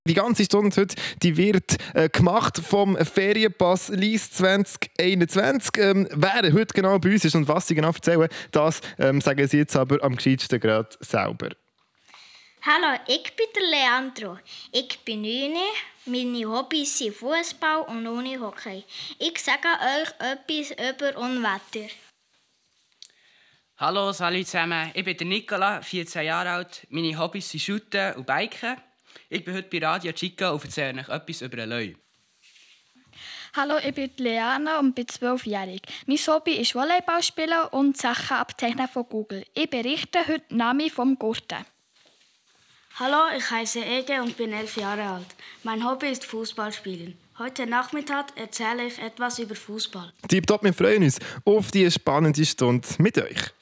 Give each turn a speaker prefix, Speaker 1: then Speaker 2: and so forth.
Speaker 1: Die ganze Stunde heute die wird gemacht vom Ferienpass Lyss 2021. Wer heute genau bei uns ist und was sie genau erzählen, das sagen sie jetzt aber am gescheitsten gerade selber.
Speaker 2: Hallo, ich bin der Leandro. Ich bin 9. Meine Hobbys sind Fußball und Unihockey. Ich sage euch etwas über Unwetter.
Speaker 3: Hallo, salut zusammen. Ich bin der Nicola, 14 Jahre alt. Meine Hobbys sind Shooten und Biken. Ich bin heute bei Radio Chica und erzähle euch etwas über einen Löwe.
Speaker 4: Hallo, ich bin Leana und bin 12-jährig. Mein Hobby ist Volleyball spielen und Sachen abzeichnen von Google. Ich berichte heute Nami vom Gurten.
Speaker 5: Hallo, ich heiße Ege und bin 11 Jahre alt. Mein Hobby ist Fußball spielen. Heute Nachmittag erzähle ich etwas über Fußball.
Speaker 1: Tipptopp, wir freuen uns auf die spannende Stunde mit euch.